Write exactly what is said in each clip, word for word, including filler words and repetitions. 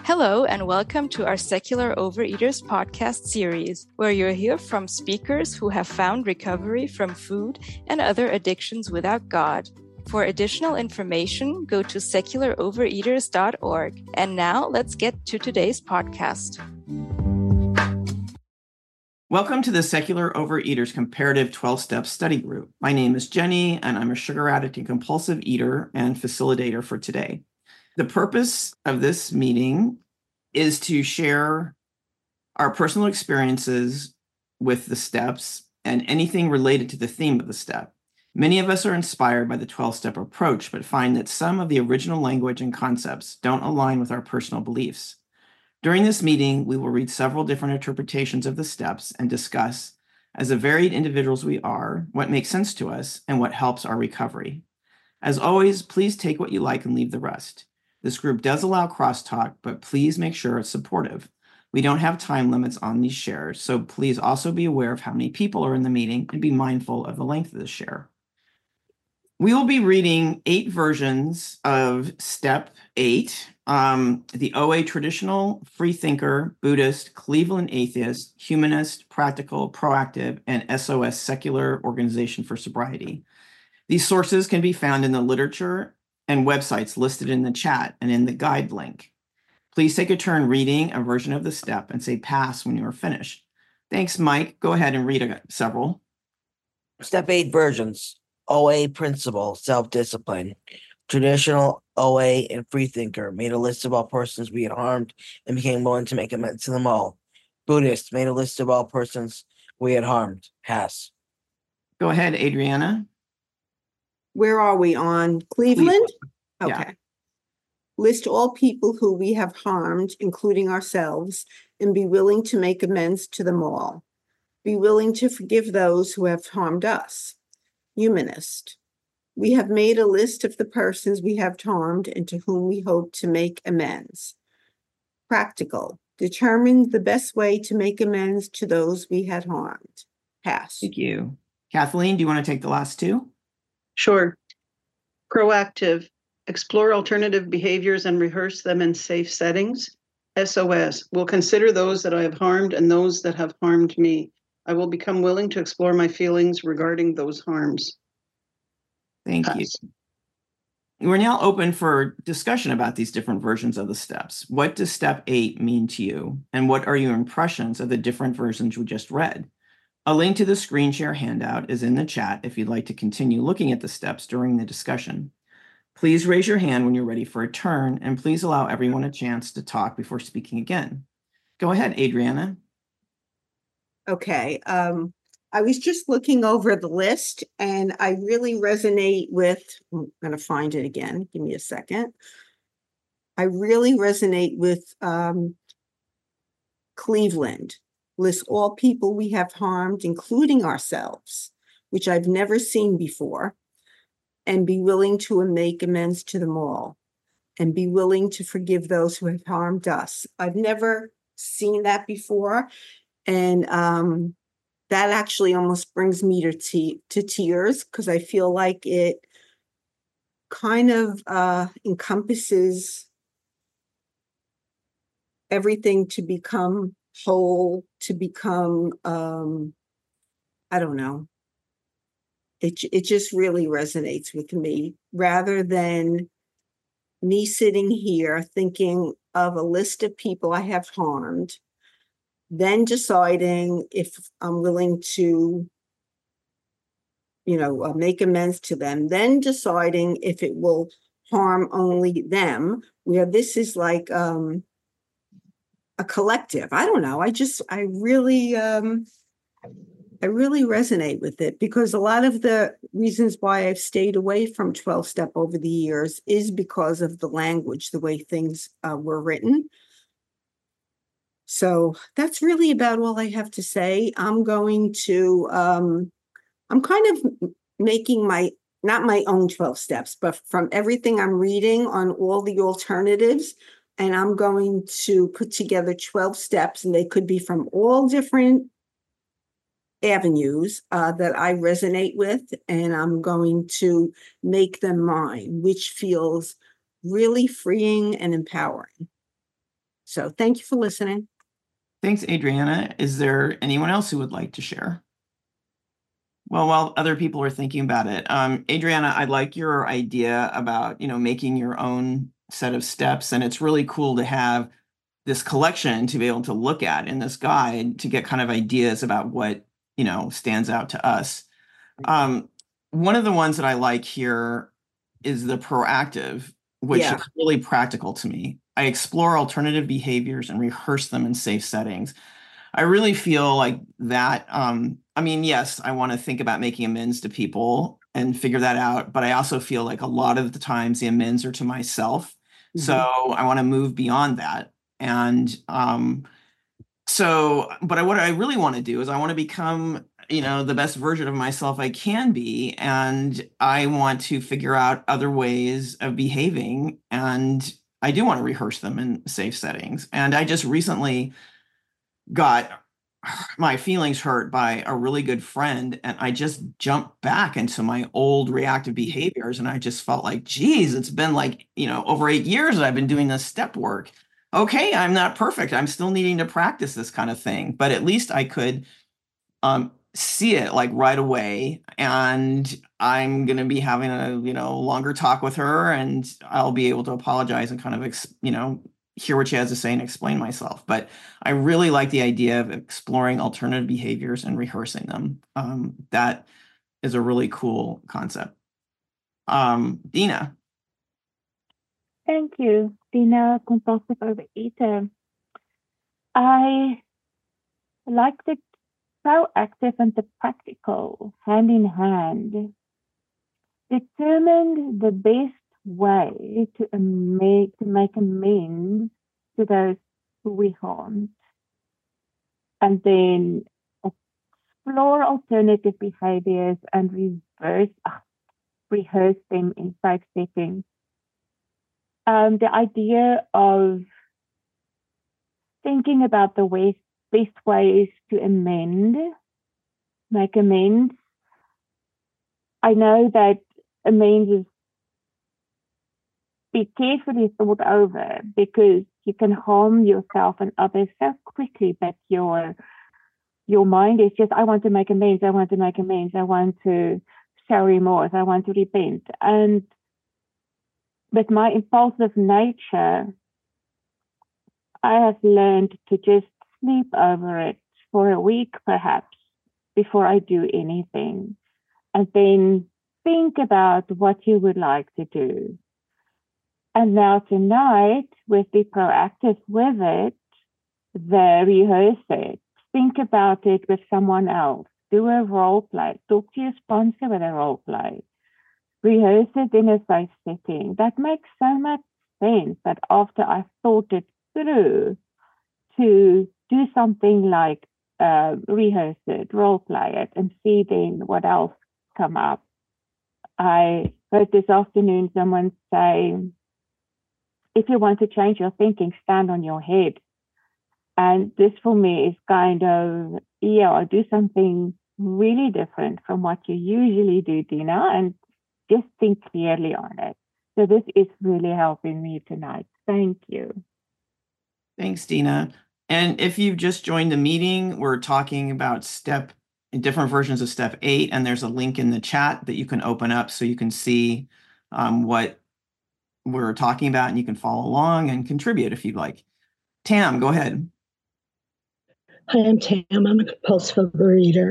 Hello, and welcome to our Secular Overeaters podcast series, where you'll hear from speakers who have found recovery from food and other addictions without God. For additional information, go to secular overeaters dot org. And now let's get to today's podcast. Welcome to the Secular Overeaters Comparative twelve-Step Study Group. My name is Jenny, and I'm a sugar addict and compulsive eater and facilitator for today. The purpose of this meeting is to share our personal experiences with the steps and anything related to the theme of the step. Many of us are inspired by the twelve-step approach, but find that some of the original language and concepts don't align with our personal beliefs. During this meeting, we will read several different interpretations of the steps and discuss, as the varied individuals we are, what makes sense to us and what helps our recovery. As always, please take what you like and leave the rest. This group does allow crosstalk, but please make sure it's supportive. We don't have time limits on these shares, so please also be aware of how many people are in the meeting and be mindful of the length of the share. We will be reading eight versions of Step eight, um, the O A Traditional, Freethinker, Buddhist, Cleveland Atheist, Humanist, Practical, Proactive, and S O S Secular Organization for Sobriety. These sources can be found in the literature and websites listed in the chat and in the guide link. Please take a turn reading a version of the step and say pass when you are finished. Thanks, Mike. Go ahead and read a, several. Step eight versions. O A principle, self-discipline. Traditional O A and Freethinker made a list of all persons we had harmed and became willing to make amends to them all. Buddhist made a list of all persons we had harmed. Pass. Go ahead, Adriana. Where are we on Cleveland? Cleveland. Okay. Yeah. List all people who we have harmed, including ourselves, and be willing to make amends to them all. Be willing to forgive those who have harmed us. Humanist. We have made a list of the persons we have harmed and to whom we hope to make amends. Practical. Determine the best way to make amends to those we had harmed. Pass. Thank you. Kathleen, do you want to take the last two? Sure. Proactive. Explore alternative behaviors and rehearse them in safe settings. S O S. Will consider those that I have harmed and those that have harmed me. I will become willing to explore my feelings regarding those harms. Thank Pass. you. We're now open for discussion about these different versions of the steps. What does step eight mean to you? And what are your impressions of the different versions we just read? A link to the screen share handout is in the chat if you'd like to continue looking at the steps during the discussion. Please raise your hand when you're ready for a turn, and please allow everyone a chance to talk before speaking again. Go ahead, Adriana. Okay. Um, I was just looking over the list and I really resonate with, I'm going to find it again. Give me a second. I really resonate with um, Cleveland. List all people we have harmed, including ourselves, which I've never seen before, and be willing to make amends to them all, and be willing to forgive those who have harmed us. I've never seen that before. And um, that actually almost brings me to, te- to tears because I feel like it kind of uh, encompasses everything to become whole, to become, um, I don't know. It, it just really resonates with me rather than me sitting here thinking of a list of people I have harmed, then deciding if I'm willing to, you know, uh, make amends to them, then deciding if it will harm only them, where this is like um, a collective. I don't know. I just, I really, um, I really resonate with it because a lot of the reasons why I've stayed away from twelve-step over the years is because of the language, the way things uh, were written. So that's really about all I have to say. I'm going to, um, I'm kind of making my, not my own twelve steps, but from everything I'm reading on all the alternatives. And I'm going to put together twelve steps, and they could be from all different avenues uh, that I resonate with. And I'm going to make them mine, which feels really freeing and empowering. So thank you for listening. Thanks, Adriana. Is there anyone else who would like to share? Well, while other people are thinking about it, um, Adriana, I like your idea about, you know, making your own set of steps. And it's really cool to have this collection to be able to look at in this guide to get kind of ideas about what, you know, stands out to us. Um, one of the ones that I like here is the proactive, which Yeah. is really practical to me. I explore alternative behaviors and rehearse them in safe settings. I really feel like that. Um, I mean, yes, I want to think about making amends to people and figure that out. But I also feel like a lot of the times the amends are to myself. Mhm. So I want to move beyond that. And um, so, but I, what I really want to do is I want to become, you know, the best version of myself I can be. And I want to figure out other ways of behaving. And I do want to rehearse them in safe settings. And I just recently got my feelings hurt by a really good friend, and I just jumped back into my old reactive behaviors, and I just felt like, geez, it's been like, you know, over eight years that I've been doing this step work. Okay, I'm not perfect. I'm still needing to practice this kind of thing, but at least I could um, see it like right away, and I'm going to be having a, you know, longer talk with her, and I'll be able to apologize and kind of, ex- you know, hear what she has to say and explain myself. But I really like the idea of exploring alternative behaviors and rehearsing them. Um, that is a really cool concept. Um, Dina. Thank you, Dina, compulsive overeater. I like the proactive and the practical hand in hand. Determined the best way to make to make amends to those who we harmed, and then explore alternative behaviors and reverse uh, rehearse them in safe settings. Um, the idea of thinking about the ways, best ways to amend, make amends. I know that amends is be carefully thought over because you can harm yourself and others so quickly that your your mind is just, I want to make amends, I want to make amends, I want to show remorse, I want to repent. And with my impulsive nature, I have learned to just sleep over it for a week perhaps before I do anything. And then think about what you would like to do. And now tonight, with the proactive with it, the rehearse it, think about it with someone else, do a role play, talk to your sponsor with a role play, rehearse it in a safe setting. That makes so much sense that after I thought it through, to do something like uh, rehearse it, role play it, and see then what else come up. I heard this afternoon someone say, if you want to change your thinking, stand on your head. And this for me is kind of, yeah, I'll do something really different from what you usually do, Dina, and just think clearly on it. So this is really helping me tonight. Thank you. Thanks, Dina. And if you've just joined the meeting, we're talking about step different versions of step eight, and there's a link in the chat that you can open up so you can see um, what we're talking about, and you can follow along and contribute if you'd like. Tam, go ahead. Hi, I'm Tam. I'm a compulsive overeater.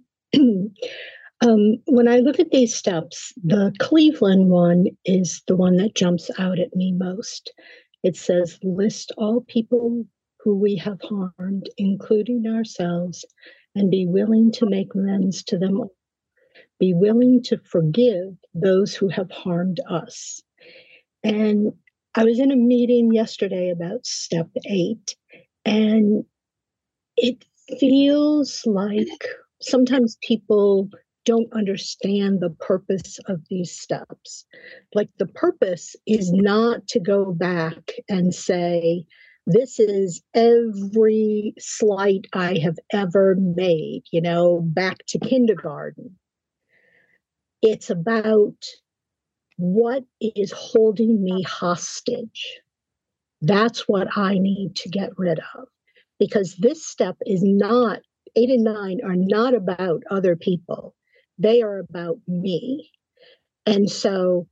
um, when I look at these steps, the Cleveland one is the one that jumps out at me most. It says, list all people who we have harmed, including ourselves, and be willing to make amends to them all. Be willing to forgive those who have harmed us. And I was in a meeting yesterday about step eight, and it feels like sometimes people don't understand the purpose of these steps. Like the purpose is not to go back and say, this is every slight I have ever made, you know, back to kindergarten. It's about what is holding me hostage. That's what I need to get rid of, because this step is not, eight and nine are not about other people. They are about me. And so,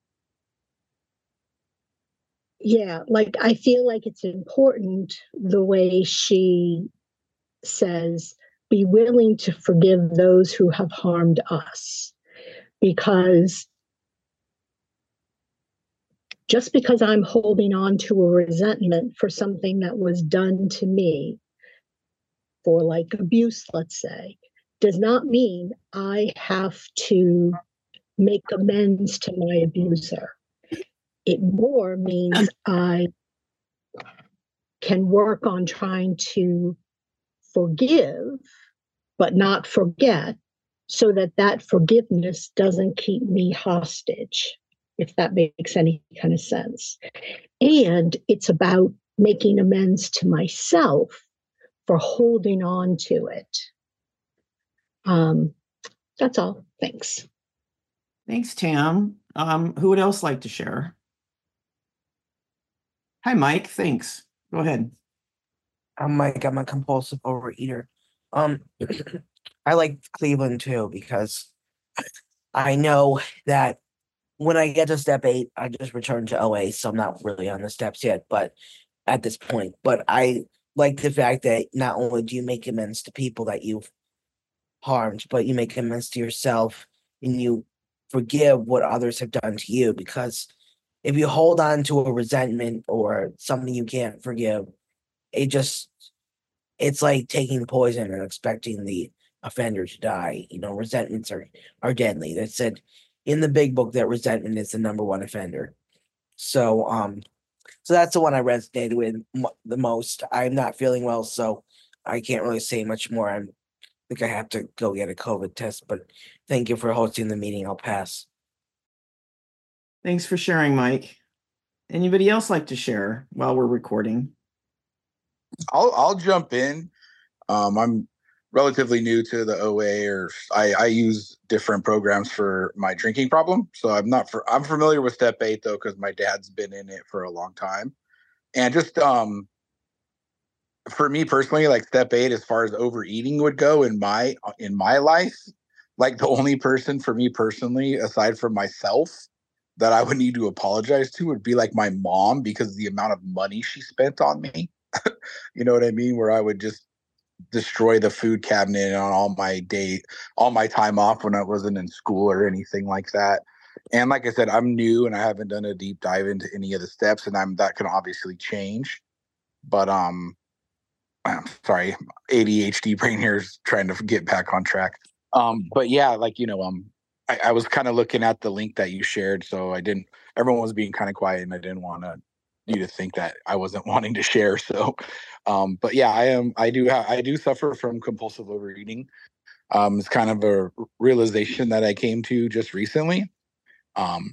yeah, like I feel like it's important the way she says, be willing to forgive those who have harmed us. Because just because I'm holding on to a resentment for something that was done to me, for like abuse, let's say, does not mean I have to make amends to my abuser. It more means I can work on trying to forgive, but not forget, so that that forgiveness doesn't keep me hostage, if that makes any kind of sense. And it's about making amends to myself for holding on to it. Um, that's all. Thanks. Thanks, Tam. Um, who would else like to share? Hi, Mike. Thanks. Go ahead. I'm Mike. I'm a compulsive overeater. Um, I like Cleveland too, because I know that when I get to step eight, I just return to O A, so I'm not really on the steps yet, but at this point, but I like the fact that not only do you make amends to people that you've harmed, but you make amends to yourself and you forgive what others have done to you. Because if you hold on to a resentment or something you can't forgive, it just, it's like taking poison and expecting the offender to die. You know, resentments are, are deadly. That said in the big book that resentment is the number one offender. So, um, so that's the one I resonated with m- the most. I'm not feeling well, so I can't really say much more. I'm, I think I have to go get a COVID test, but thank you for hosting the meeting. I'll pass. Thanks for sharing, Mike. Anybody else like to share while we're recording? I'll I'll jump in. Um, I'm relatively new to the O A, or I, I use different programs for my drinking problem. So I'm not for I'm familiar with step eight though, because my dad's been in it for a long time. And just um for me personally, like step eight, as far as overeating would go in my in my life, like the only person for me personally, aside from myself, that I would need to apologize to would be like my mom, because of the amount of money she spent on me. You know what I mean? Where I would just destroy the food cabinet on all my day, all my time off when I wasn't in school or anything like that. And like I said, I'm new and I haven't done a deep dive into any of the steps, and I'm that can obviously change. But um, I'm sorry, A D H D brain here is trying to get back on track. Um, but yeah, like you know, um, I, I was kind of looking at the link that you shared, so I didn't. Everyone was being kind of quiet, and I didn't want to you to think that I wasn't wanting to share. So, um, but yeah, I am. I do. Ha- I do suffer from compulsive overeating. Um, it's kind of a realization that I came to just recently. Um,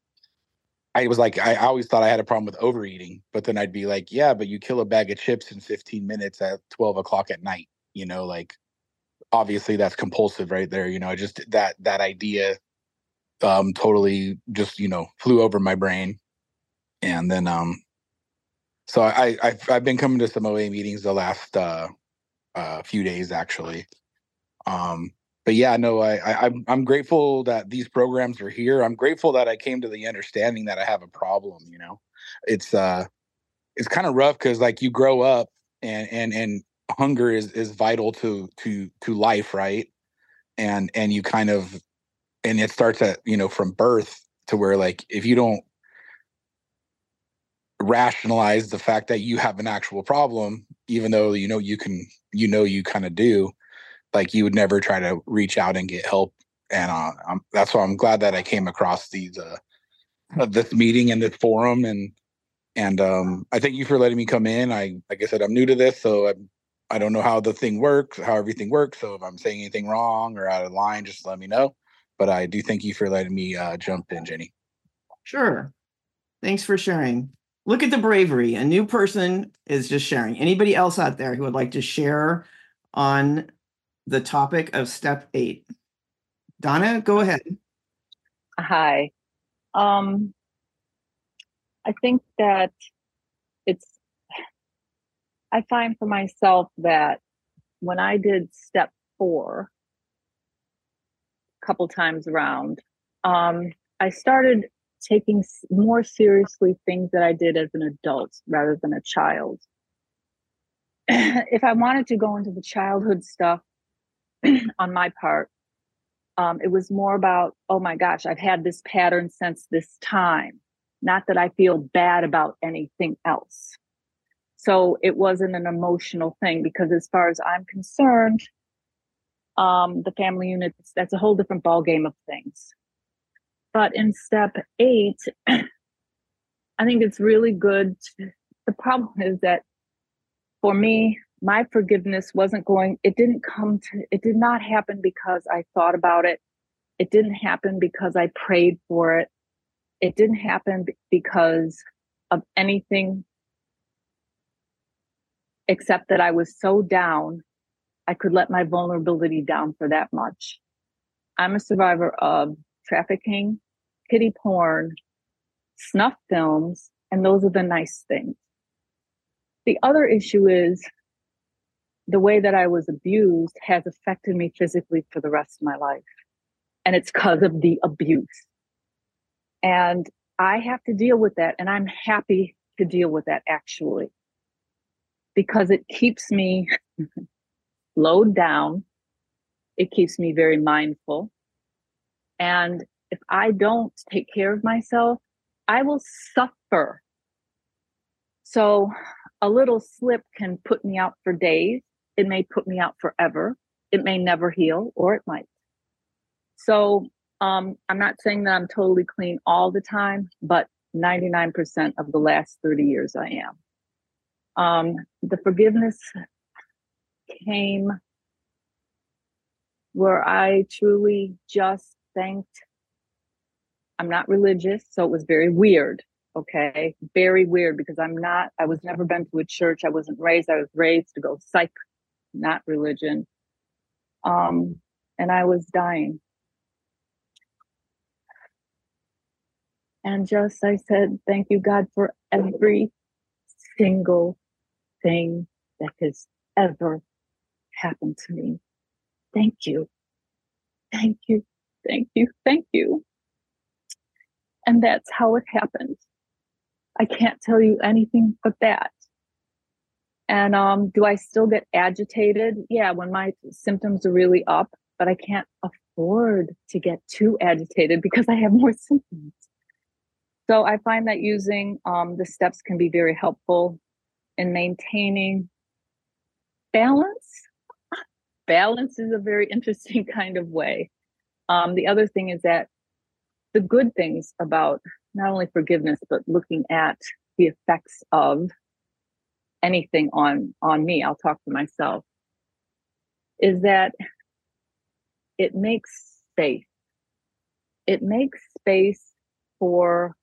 I was like, I always thought I had a problem with overeating, but then I'd be like, yeah, but you kill a bag of chips in fifteen minutes at twelve o'clock at night. You know, like obviously that's compulsive right there. You know, just that that idea um, totally just you know flew over my brain, and then um, so I I've, I've been coming to some O A meetings the last uh, uh, few days actually. Um, but yeah, no, I, I I'm I'm grateful that these programs are here. I'm grateful that I came to the understanding that I have a problem. You know, it's uh it's kind of rough because like you grow up and and and hunger is is vital to to to life, right? And and you kind of and it starts at you know from birth to where like if you don't rationalize the fact that you have an actual problem, even though you know you can you know you kind of do, like you would never try to reach out and get help. And uh, I'm, that's why I'm glad that I came across these uh, this meeting and this forum. And and um, I thank you for letting me come in. I like I said, I'm new to this, so I I don't know how the thing works, how everything works. So if I'm saying anything wrong or out of line, just let me know. But I do thank you for letting me uh, jump in, Jenny. Sure. Thanks for sharing. Look at the bravery. A new person is just sharing. Anybody else out there who would like to share on the topic of step eight? Donna, go ahead. Hi. Um, I think that I find for myself that when I did step four a couple times around, um, I started taking s- more seriously things that I did as an adult rather than a child. If I wanted to go into the childhood stuff on my part, um, it was more about, oh my gosh, I've had this pattern since this time. Not that I feel bad about anything else. So it wasn't an emotional thing, because as far as I'm concerned, um, the family units, that's a whole different ballgame of things. But in step eight, I think it's really good. To, the problem is that for me, my forgiveness wasn't going, it didn't come to, it did not happen because I thought about it. It didn't happen because I prayed for it. It didn't happen because of anything except that I was so down, I could let my vulnerability down for that much. I'm a survivor of trafficking, kiddie porn, snuff films, and those are the nice things. The other issue is the way that I was abused has affected me physically for the rest of my life. And it's because of the abuse. And I have to deal with that. And I'm happy to deal with that, actually, because it keeps me slowed down. It keeps me very mindful. And if I don't take care of myself, I will suffer. So a little slip can put me out for days. It may put me out forever. It may never heal, or it might. So um, I'm not saying that I'm totally clean all the time, but ninety-nine percent of the last thirty years I am. Um, the forgiveness came where I truly just thanked. I'm not religious, so it was very weird. Okay, very weird, because I'm not, I was never been to a church. I wasn't raised. I was raised to go psych, not religion. Um, and I was dying. And just, I said, thank you, God, for every single thing that has ever happened to me. Thank you. Thank you. Thank you. Thank you. And that's how it happened. I can't tell you anything but that. And um, do I still get agitated? Yeah, when my symptoms are really up, but I can't afford to get too agitated because I have more symptoms. So I find that using um, the steps can be very helpful in maintaining balance. Balance is a very interesting kind of way. Um, the other thing is that the good things about not only forgiveness, but looking at the effects of anything on, on me, I'll talk for myself, is that it makes space. It makes space for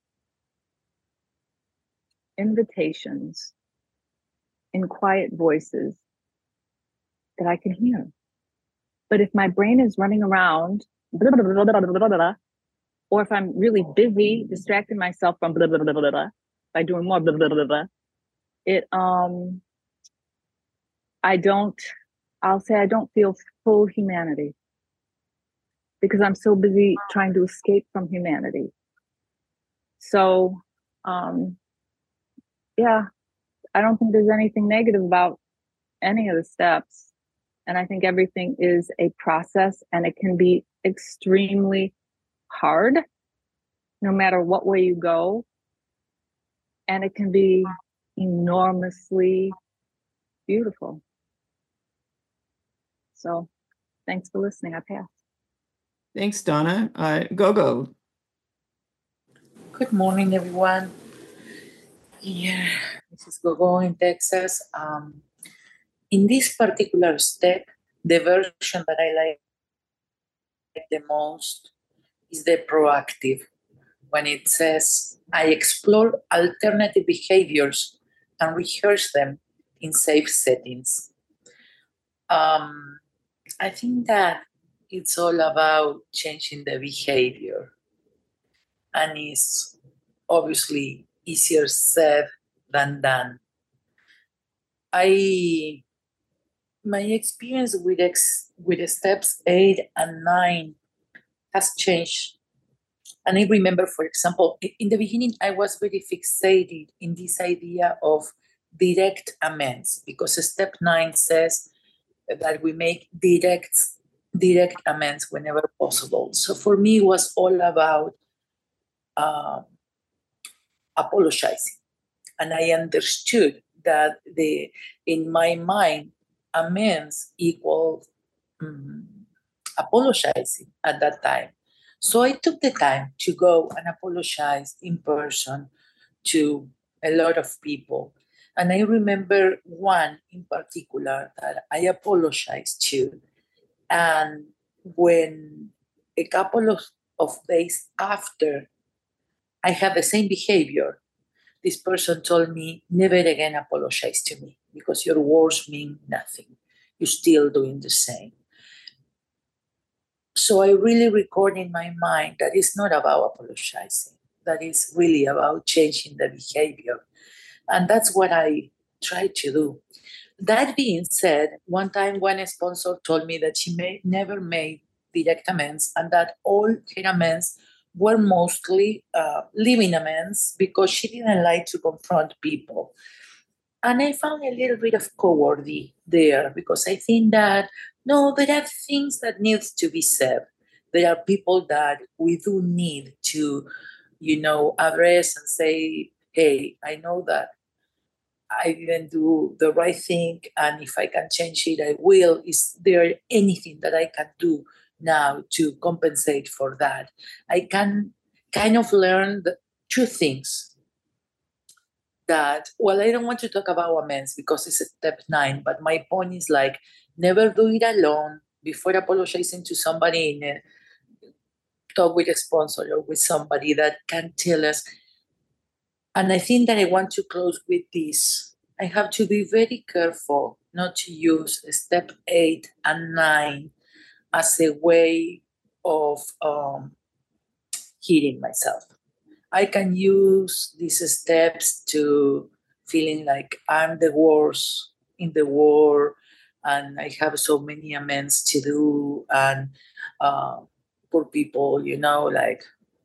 invitations in quiet voices that I can hear. But if my brain is running around, blah, blah, blah, blah, blah, blah, blah, or if I'm really busy distracting myself from blah, blah, blah, blah, blah, by doing more blah, blah, blah, blah, it, um, I don't, I'll say I don't feel full humanity because I'm so busy trying to escape from humanity. So, um, yeah, I don't think there's anything negative about any of the steps. And I think everything is a process, and it can be extremely hard no matter what way you go. And it can be enormously beautiful. So thanks for listening. I pass. Thanks, Donna. Uh, Gogo. Good morning, everyone. Yeah, this is Gogo in Texas. Um, in this particular step, the version that I like the most is the proactive, when it says, I explore alternative behaviors and rehearse them in safe settings. Um, I think that it's all about changing the behavior, and it's obviously easier said than done. I my experience with ex, with steps eight and nine has changed. And I remember, for example, in the beginning, I was very fixated in this idea of direct amends, because step nine says that we make direct, direct amends whenever possible. So for me, it was all about uh, apologizing. And I understood that the in my mind, amends equal um, apologizing at that time. So I took the time to go and apologize in person to a lot of people. And I remember one in particular that I apologized to. And when a couple of, of days after I had the same behavior, this person told me, never again apologize to me, because your words mean nothing. You're still doing the same. So I really record in my mind that it's not about apologizing, that is really about changing the behavior. And that's what I try to do. That being said, one time one sponsor told me that she may, never made direct amends, and that all her amends were mostly uh, living amends, because she didn't like to confront people. And I found a little bit of cowardice there, because I think that, no, there are things that needs to be said. There are people that we do need to, you know, address and say, hey, I know that I didn't do the right thing, and if I can change it, I will. Is there anything that I can do now to compensate for that? I can kind of learn the two things. That, well, I don't want to talk about amends because it's step nine, but my point is like, never do it alone. Before apologizing to somebody, in a, talk with a sponsor or with somebody that can tell us. And I think that I want to close with this. I have to be very careful not to use step eight and nine as a way of um, healing myself. I can use these steps to feeling like I'm the worst in the world, and I have so many amends to do, and uh, poor people, you know, like,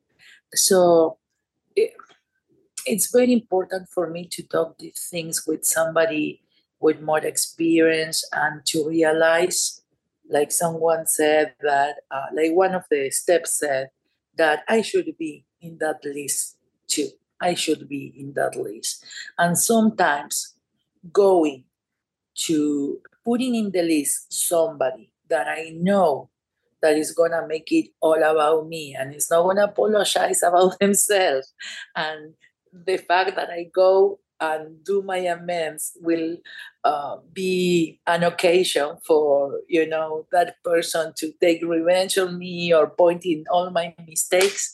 so it, it's very important for me to talk these things with somebody with more experience, and to realize, like someone said that, uh, like one of the steps said, that I should be in that list too. I should be in that list. And sometimes going to putting in the list somebody that I know that is going to make it all about me, and is not going to apologize about themselves. And the fact that I go and do my amends will uh, be an occasion for, you know, that person to take revenge on me or pointing all my mistakes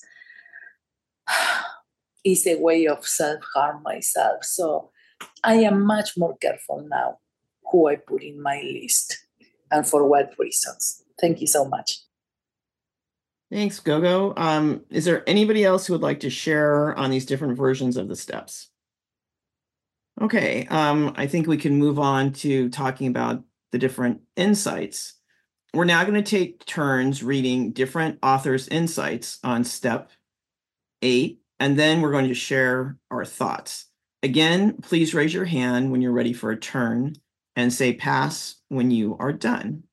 is a way of self-harm myself. So I am much more careful now who I put in my list and for what reasons. Thank you so much. Thanks, Gogo. Um, is there anybody else who would like to share on these different versions of the steps? Okay, um, I think we can move on to talking about the different insights. We're now going to take turns reading different authors' insights on step eight, and then we're going to share our thoughts. Again, please raise your hand when you're ready for a turn and say pass when you are done.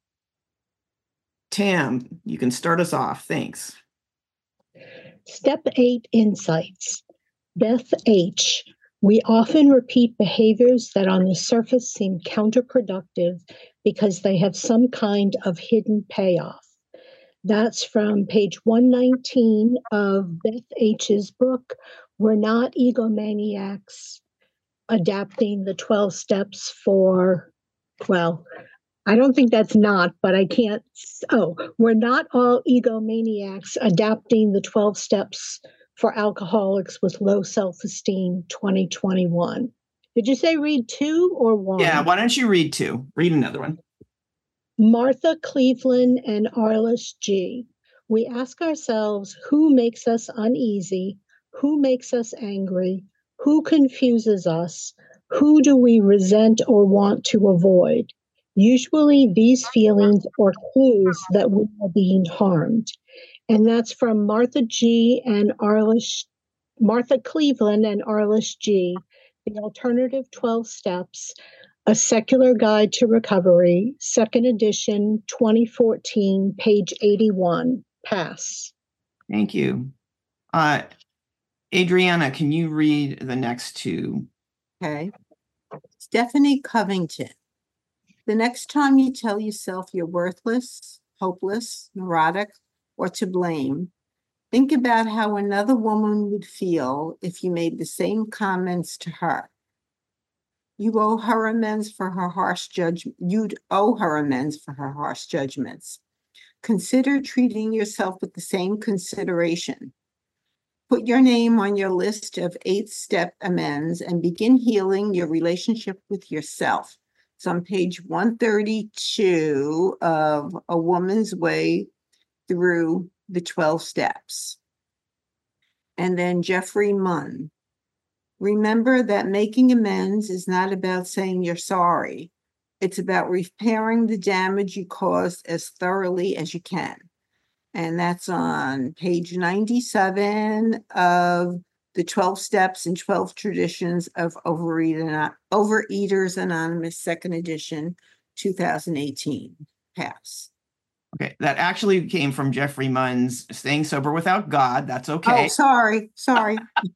Tam, you can start us off. Thanks. Step eight, insights. Beth H. We often repeat behaviors that on the surface seem counterproductive because they have some kind of hidden payoff. That's from page one nineteen of Beth H's book, We're Not Egomaniacs, Adapting the twelve Steps for, well, I don't think that's not, but I can't. Oh, We're Not All Egomaniacs, Adapting the twelve Steps for Alcoholics with Low Self-Esteem, twenty twenty-one. Did you say read two or one? Yeah, why don't you read two? Read another one. Martha Cleveland and Arliss G. We ask ourselves who makes us uneasy, who makes us angry, who confuses us, Who do we resent or want to avoid? Usually these feelings are clues that we are being harmed. And that's from Martha G. and Arliss, Martha Cleveland and Arliss G., The Alternative twelve Steps, A Secular Guide to Recovery, second edition, twenty fourteen, page eighty-one. Pass. Thank you. Uh, Adriana, can you read the next two? Okay. Stephanie Covington. The next time you tell yourself you're worthless, hopeless, neurotic, or to blame, think about how another woman would feel if you made the same comments to her. You owe her amends for her harsh judgment. You'd owe her amends for her harsh judgments. Consider treating yourself with the same consideration. Put your name on your list of eight-step amends and begin healing your relationship with yourself. It's on page one thirty-two of A Woman's Way Through the twelve Steps. And then Jeffrey Munn. Remember that making amends is not about saying you're sorry. It's about repairing the damage you caused as thoroughly as you can. And that's on page ninety-seven of the twelve Steps and twelve Traditions of Overeater, Overeaters Anonymous, second edition, two thousand eighteen. Pass. Okay, that actually came from Jeffrey Munn's Staying Sober Without God. That's okay. Oh, sorry, sorry.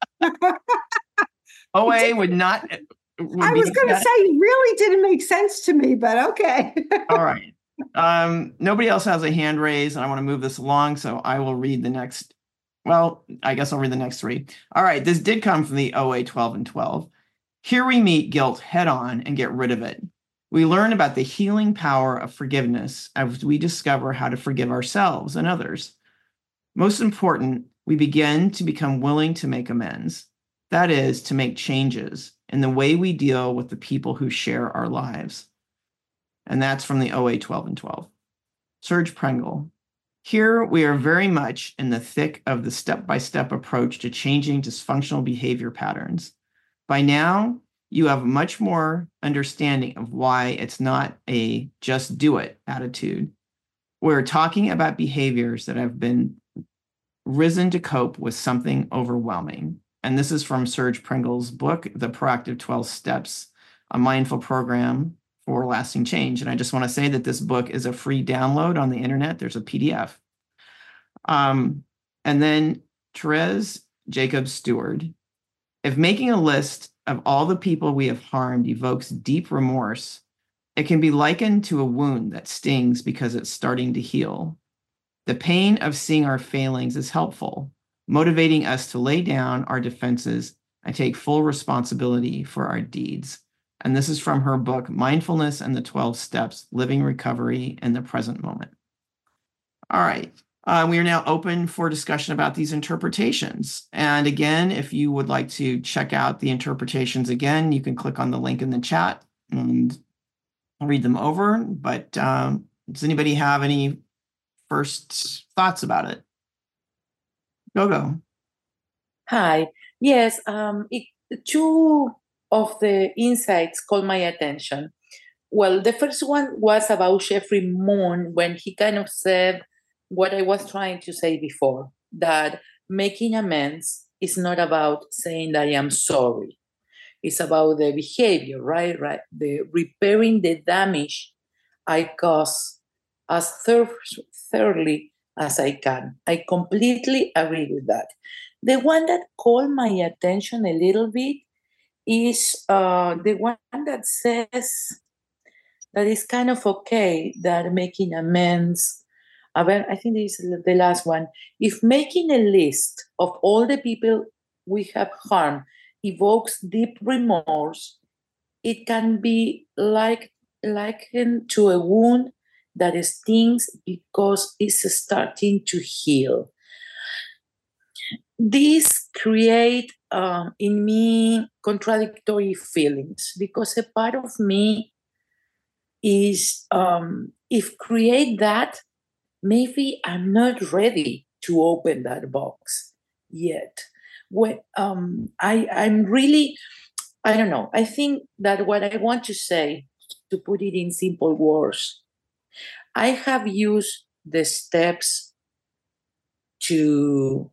O A would not. Would I was going to say, it really didn't make sense to me, but okay. All right. Um, nobody else has a hand raised, and I want to move this along, so I will read the next. Well, I guess I'll read the next three. All right, this did come from the O A twelve and twelve. Here we meet guilt head on and get rid of it. We learn about the healing power of forgiveness as we discover how to forgive ourselves and others. Most important, we begin to become willing to make amends. That is, to make changes in the way we deal with the people who share our lives. And that's from the O A twelve and twelve. Serge Prengel. Here we are very much in the thick of the step-by-step approach to changing dysfunctional behavior patterns. By now, you have much more understanding of why it's not a just do it attitude. We're talking about behaviors that have been risen to cope with something overwhelming. And this is from Serge Prengel's book, The Proactive twelve Steps, a mindful program for lasting change. And I just want to say that this book is a free download on the internet. There's a P D F. Um, and then Therese Jacob Stewart. If making a list of all the people we have harmed evokes deep remorse, it can be likened to a wound that stings because it's starting to heal. The pain of seeing our failings is helpful, motivating us to lay down our defenses and take full responsibility for our deeds. And this is from her book, Mindfulness and the twelve Steps, Living Recovery in the Present Moment. All right. Uh, we are now open for discussion about these interpretations. And again, if you would like to check out the interpretations again, you can click on the link in the chat and read them over. But um, does anybody have any first thoughts about it? Gogo. Hi. Yes, um, it, two of the insights caught my attention. Well, the first one was about Jeffrey Munn when he kind of said what I was trying to say before, that making amends is not about saying that I am sorry. It's about the behavior, right? Right. The repairing the damage I caused as thor- thoroughly as I can. I completely agree with that. The one that caught my attention a little bit is uh, the one that says that it's kind of okay that making amends. I think this is the last one. If making a list of all the people we have harmed evokes deep remorse, it can be like likened to a wound that stings because it's starting to heal. This create uh, in me contradictory feelings because a part of me is um, if create that, maybe I'm not ready to open that box yet. When um, I, I'm really, I don't know. I think that what I want to say, to put it in simple words, I have used the steps to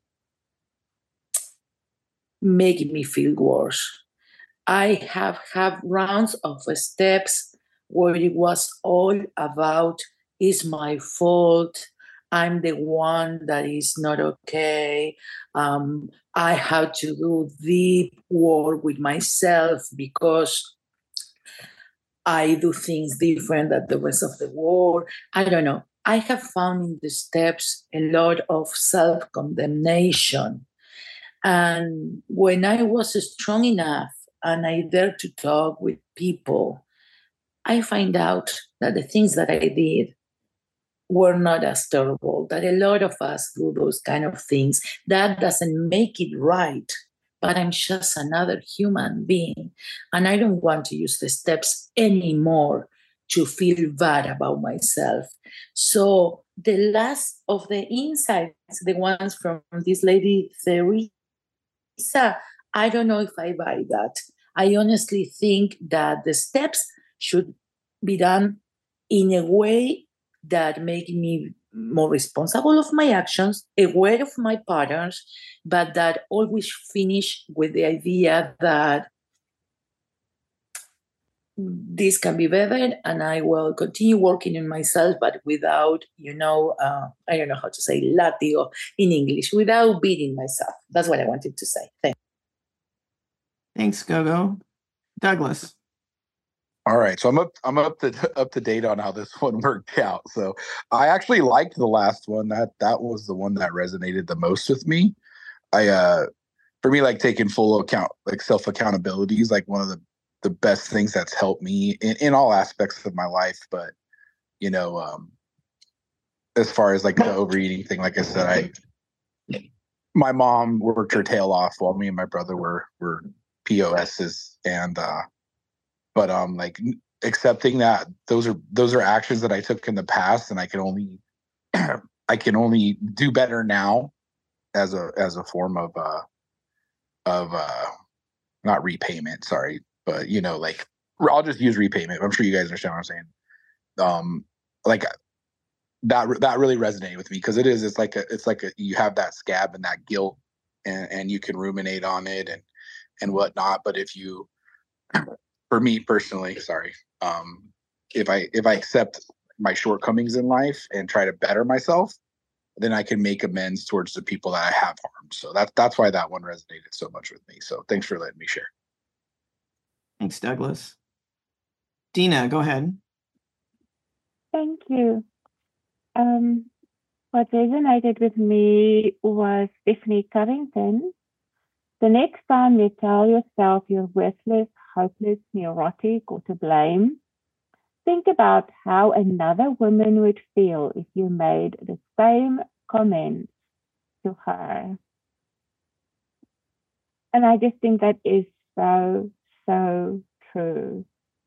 make me feel worse. I have had rounds of steps where it was all about, it's my fault, I'm the one that is not okay, um, I have to do deep work with myself because I do things different than the rest of the world. I don't know. I have found in the steps a lot of self-condemnation. And when I was strong enough and I dared to talk with people, I find out that the things that I did were not as terrible, that a lot of us do those kind of things. That doesn't make it right, but I'm just another human being. And I don't want to use the steps anymore to feel bad about myself. So the last of the insights, the ones from this lady, Teresa, I don't know if I buy that. I honestly think that the steps should be done in a way that make me more responsible of my actions, aware of my patterns, but that always finish with the idea that this can be better and I will continue working on myself, but without, you know, uh, I don't know how to say látigo in English, without beating myself. That's what I wanted to say. Thanks. Thanks, Gogo. Douglas. All right, so I'm up. I'm up to up to date on how this one worked out. So I actually liked the last one. That that was the one that resonated the most with me. I, uh, for me, like taking full account, like self accountability is like one of the the best things that's helped me in, in all aspects of my life. But you know, um, as far as like the overeating thing, like I said, I my mom worked her tail off while me and my brother were were P O S's, and uh, but um, like accepting that those are those are actions that I took in the past, and I can only I can only do better now as a as a form of uh of uh not repayment, sorry, but you know, like I'll just use repayment. I'm sure you guys understand what I'm saying. Um, like that that really resonated with me because it is it's like a it's like a, you have that scab and that guilt, and and you can ruminate on it and and whatnot. But if you for me personally, sorry, um, if I if I accept my shortcomings in life and try to better myself, then I can make amends towards the people that I have harmed. So that's that's why that one resonated so much with me. So thanks for letting me share. Thanks, Douglas. Dina, go ahead. Thank you. Um, what resonated with me was Stephanie Covington. The next time you tell yourself you're worthless, hopeless, neurotic, or to blame, think about how another woman would feel if you made the same comment to her. And I just think that is so, so true.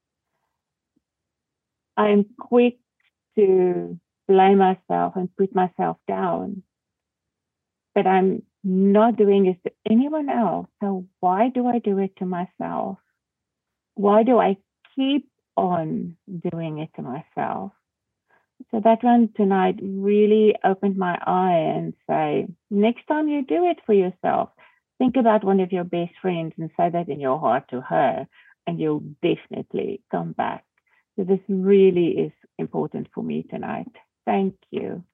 I'm quick to blame myself and put myself down, but I'm not doing this to anyone else. So why do I do it to myself? Why do I keep on doing it to myself? So that one tonight really opened my eye and say, next time you do it for yourself, think about one of your best friends and say that in your heart to her, and you'll definitely come back. So this really is important for me tonight. Thank you.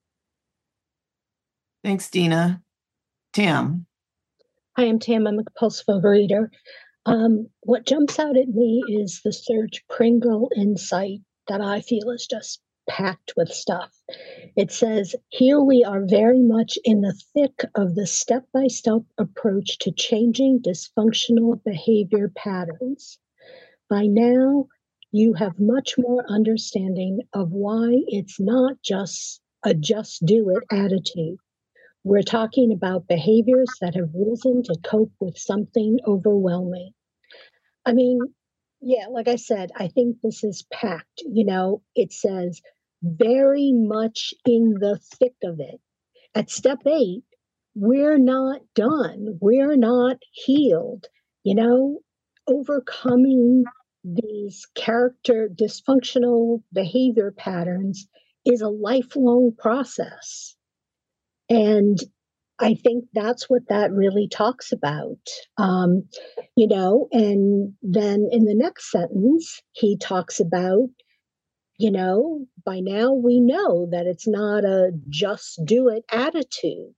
Thanks, Dina. Tam. Hi, I'm Tam. I'm a compulsive overeater. Um, what jumps out at me is the Serge Pringle insight that I feel is just packed with stuff. It says, here we are very much in the thick of the step-by-step approach to changing dysfunctional behavior patterns. By now, you have much more understanding of why it's not just a just do it attitude. We're talking about behaviors that have risen to cope with something overwhelming. I mean, yeah, like I said, I think this is packed. You know, it says very much in the thick of it. At step eight, we're not done. We're not healed. You know, overcoming these character dysfunctional behavior patterns is a lifelong process. And I think that's what that really talks about. Um, you know, and then in the next sentence, he talks about, you know, by now we know that it's not a just do it attitude.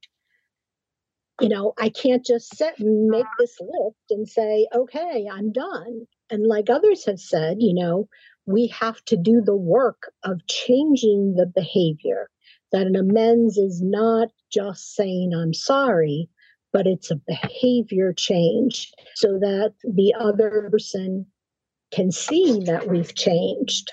You know, I can't just sit and make this list and say, okay, I'm done. And like others have said, you know, we have to do the work of changing the behavior, that an amends is not just saying I'm sorry, but it's a behavior change so that the other person can see that we've changed.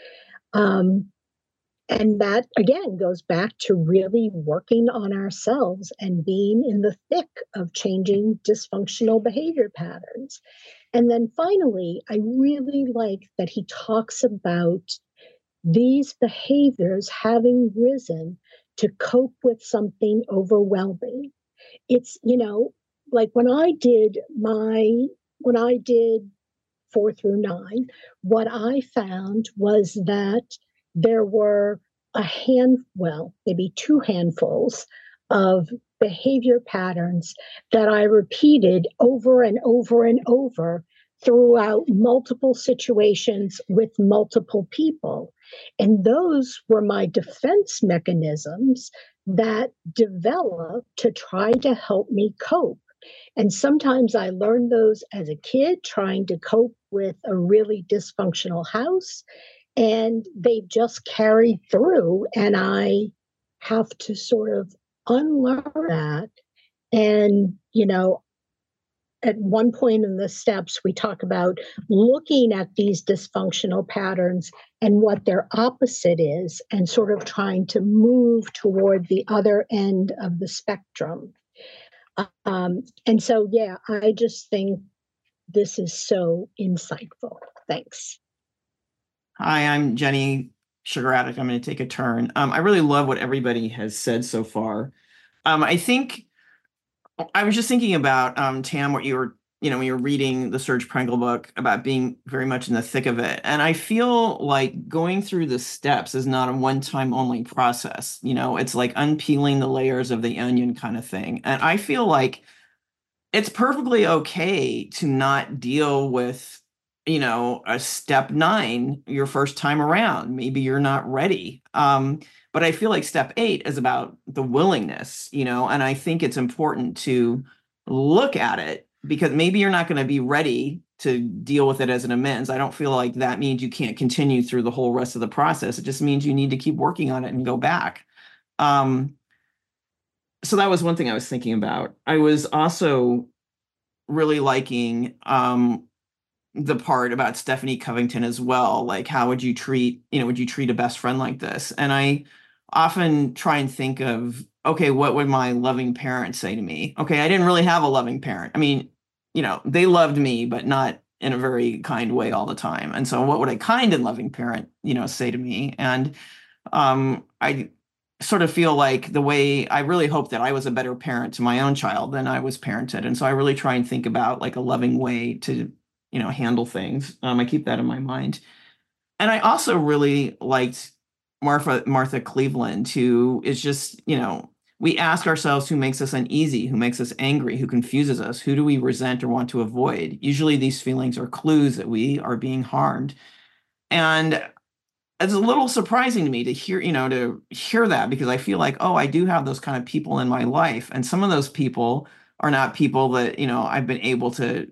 Um, and that, again, goes back to really working on ourselves and being in the thick of changing dysfunctional behavior patterns. And then finally, I really like that he talks about these behaviors having risen to cope with something overwhelming. It's, you know, like when I did my, when I did four through nine, what I found was that there were a hand, well, maybe two handfuls of behavior patterns that I repeated over and over and over throughout multiple situations with multiple people. And those were my defense mechanisms that developed to try to help me cope. And sometimes I learned those as a kid, trying to cope with a really dysfunctional house. And they've just carried through, and I have to sort of unlearn that. And, you know, at one point in the steps, we talk about looking at these dysfunctional patterns and what their opposite is, and sort of trying to move toward the other end of the spectrum. Um, and so, yeah, I just think this is so insightful. Thanks. Hi, I'm Jenny, Sugar Addict. I'm going to take a turn. Um, I really love what everybody has said so far. Um, I think I was just thinking about, um, Tam, what you were, you know, when you were reading the Serge Prengel book about being very much in the thick of it. And I feel like going through the steps is not a one-time only process. You know, it's like unpeeling the layers of the onion kind of thing. And I feel like it's perfectly okay to not deal with, you know, a step nine your first time around. Maybe you're not ready. Um, but I feel like step eight is about the willingness, you know, and I think it's important to look at it because maybe you're not going to be ready to deal with it as an amends. I don't feel like that means you can't continue through the whole rest of the process. It just means you need to keep working on it and go back. Um, so that was one thing I was thinking about. I was also really liking um, the part about Stephanie Covington as well. Like, how would you treat, you know, would you treat a best friend like this? And I often try and think of, okay, what would my loving parent say to me? Okay, I didn't really have a loving parent. I mean, you know, they loved me, but not in a very kind way all the time. And so what would a kind and loving parent, you know, say to me? And um, I sort of feel like the way I really hope that I was a better parent to my own child than I was parented. And so I really try and think about like a loving way to, you know, handle things. Um, I keep that in my mind. And I also really liked Martha, Martha Cleveland, who is just, you know, we ask ourselves who makes us uneasy, who makes us angry, who confuses us, who do we resent or want to avoid? Usually these feelings are clues that we are being harmed. And it's a little surprising to me to hear, you know, to hear that, because I feel like, oh, I do have those kind of people in my life. And some of those people are not people that, you know, I've been able to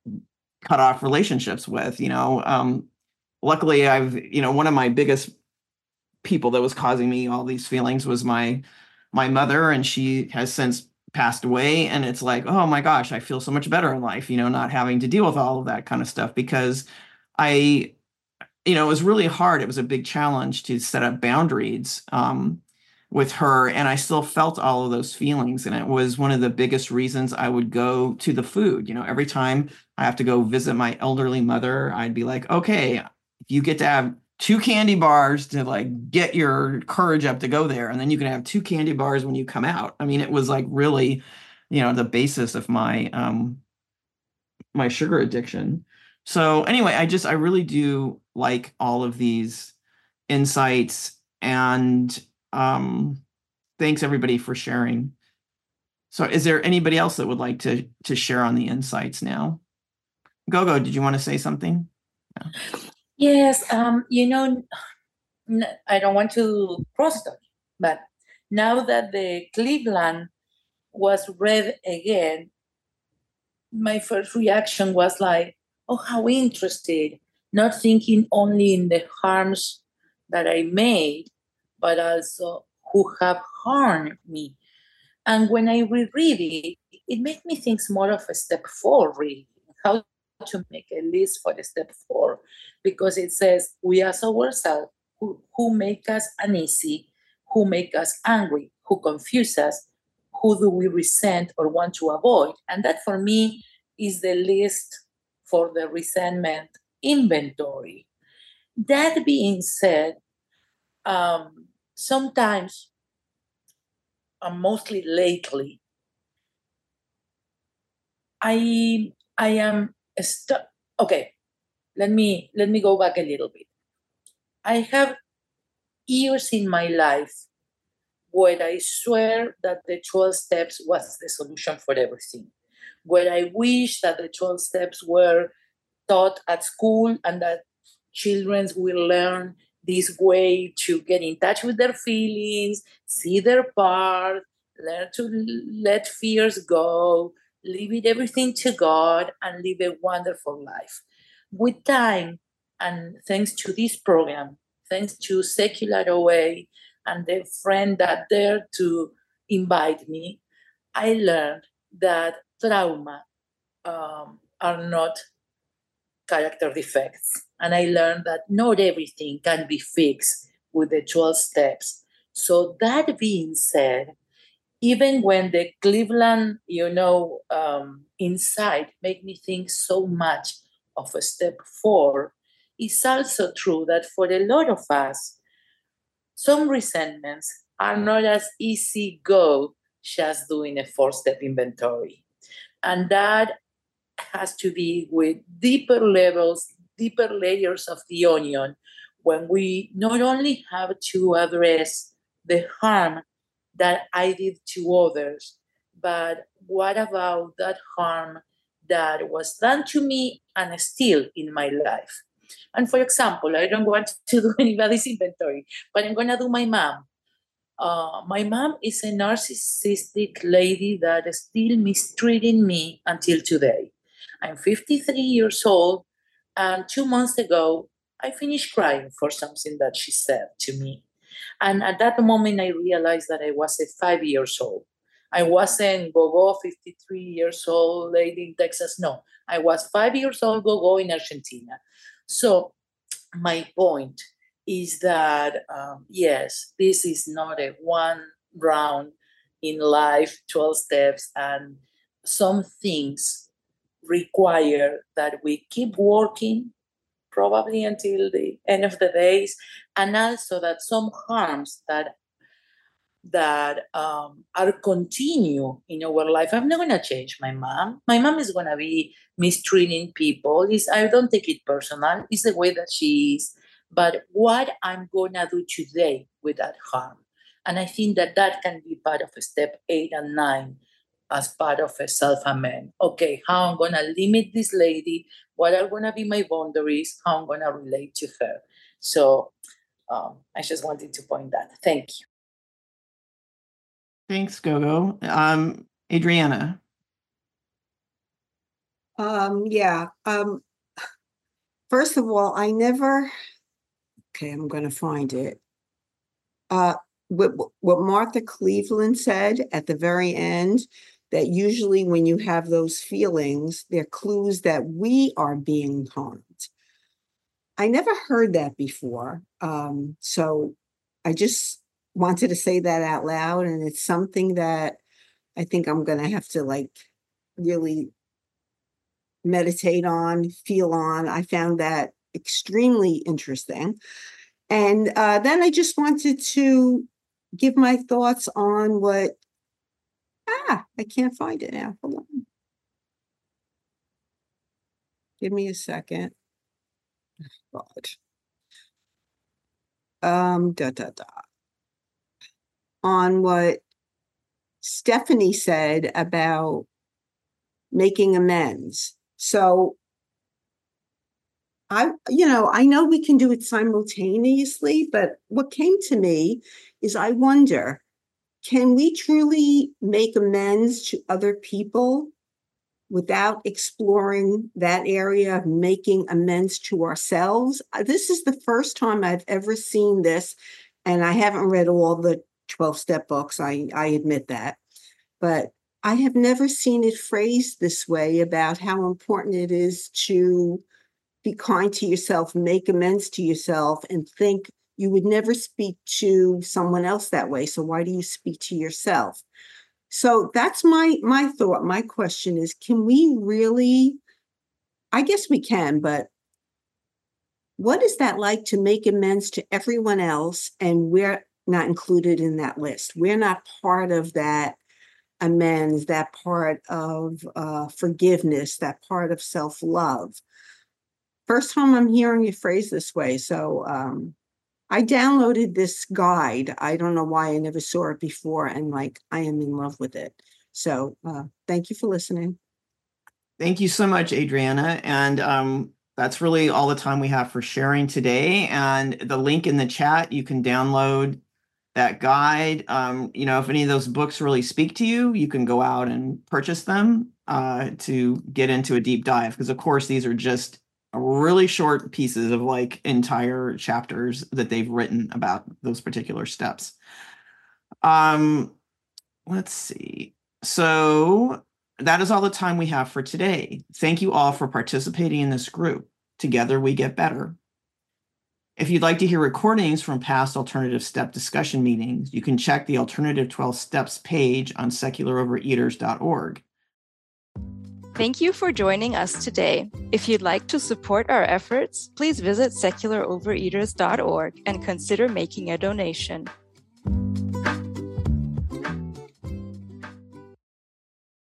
cut off relationships with, you know. Um, luckily, I've, you know, one of my biggest people that was causing me all these feelings was my my mother, and she has since passed away. And it's like, oh my gosh, I feel so much better in life, you know, not having to deal with all of that kind of stuff, because I, you know, it was really hard. It was a big challenge to set up boundaries um, with her. And I still felt all of those feelings. And it was one of the biggest reasons I would go to the food. You know, every time I have to go visit my elderly mother, I'd be like, okay, you get to have two candy bars to like get your courage up to go there. And then you can have two candy bars when you come out. I mean, it was like really, you know, the basis of my, um, my sugar addiction. So anyway, I just, I really do like all of these insights, and um, thanks everybody for sharing. So is there anybody else that would like to, to share on the insights now? Gogo, did you want to say something? Yeah. Yes, um, you know, I don't want to cross talk, but now that the Cleveland was read again, my first reaction was like, oh, how interesting, not thinking only in the harms that I made, but also who have harmed me. And when I reread it, it made me think more of a step four, really, how to make a list for the step four, because it says, we ask ourselves, who, who make us uneasy, who make us angry, who confuse us, who do we resent or want to avoid? And that for me is the list for the resentment inventory. That being said, um, sometimes, and mostly lately, I I am stuck. Okay, let me let me go back a little bit. I have years in my life where I swear that the twelve steps was the solution for everything, where I wish that the twelve steps were taught at school and that children will learn this way to get in touch with their feelings, see their part, learn to let fears go, leave it everything to God, and live a wonderful life. With time, and thanks to this program, thanks to Secular O A and the friend that dared to invite me, I learned that trauma um, are not character defects. And I learned that not everything can be fixed with the twelve steps. So that being said, even when the Cleveland, you know, um, insight made me think so much of a step four, it's also true that for a lot of us, some resentments are not as easy go just doing a four-step inventory. And that has to be with deeper levels, deeper layers of the onion, when we not only have to address the harm that I did to others, but what about that harm that was done to me and still in my life? And for example, I don't want to do anybody's inventory, but I'm going to do my mom. Uh, my mom is a narcissistic lady that is still mistreating me until today. I'm fifty-three years old, and two months ago, I finished crying for something that she said to me. And at that moment, I realized that I was a five years old. I wasn't Gogo, fifty-three years old lady in Texas. No, I was five years old Gogo in Argentina. So my point is that, um, yes, this is not a one round in life, twelve steps, and some things require that we keep working probably until the end of the days, and also that some harms that that um, are continue in our life. I'm not going to change my mom. My mom is going to be mistreating people. It's, I don't take it personal. It's the way that she is. But what I'm going to do today with that harm. And I think that that can be part of step eight and nine as part of a self-amend. Okay, how I'm going to limit this lady, what are going to be my boundaries, how I'm going to relate to her. So um, I just wanted to point that. Thank you. Thanks, Gogo. Um, Adriana. Um, yeah. Um, first of all, I never, okay, I'm going to find it. Uh, what, what Martha Cleveland said at the very end, that usually when you have those feelings, they're clues that we are being harmed. I never heard that before. Um, so I just wanted to say that out loud. And it's something that I think I'm going to have to like really meditate on, feel on. I found that extremely interesting. And uh, then I just wanted to give my thoughts on what, ah, I can't find it now. Hold on. Give me a second. God. Um, da, da, da. On what Stephanie said about making amends. So I, you know, I know we can do it simultaneously, but what came to me is I wonder, can we truly make amends to other people without exploring that area of making amends to ourselves? This is the first time I've ever seen this, and I haven't read all the twelve-step books, I, I admit that. But I have never seen it phrased this way about how important it is to be kind to yourself, make amends to yourself, and think you would never speak to someone else that way. So why do you speak to yourself? So that's my my thought. My question is, can we really, I guess we can, but what is that like to make amends to everyone else and we're not included in that list? We're not part of that amends, that part of uh, forgiveness, that part of self-love. First time I'm hearing it phrased this way. So um, I downloaded this guide. I don't know why I never saw it before. And like, I am in love with it. So uh, thank you for listening. Thank you so much, Adriana. And um, that's really all the time we have for sharing today. And the link in the chat, you can download that guide. Um, you know, if any of those books really speak to you, you can go out and purchase them uh, to get into a deep dive. Because of course, these are just really short pieces of like entire chapters that they've written about those particular steps. Um, let's see. So that is all the time we have for today. Thank you all for participating in this group. Together we get better. If you'd like to hear recordings from past alternative step discussion meetings, you can check the Alternative twelve Steps page on secular overeaters dot org. Thank you for joining us today. If you'd like to support our efforts, please visit secular overeaters dot org and consider making a donation.